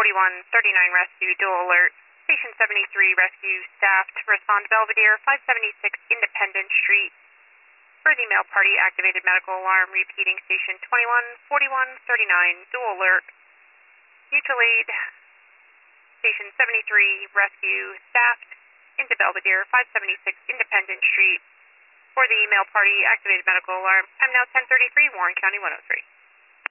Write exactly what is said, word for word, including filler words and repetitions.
forty-one thirty-nine rescue, dual alert. Station seventy-three rescue staff to respond to Belvedere, five seventy-six Independence Street. For the mail party, activated medical alarm, repeating station twenty-one forty-one thirty-nine, dual alert. Mutual aid, station seventy-three rescue staff into Belvedere, five seventy-six Independence Street. For the mail party, activated medical alarm. I'm now ten thirty-three, Warren County one oh three.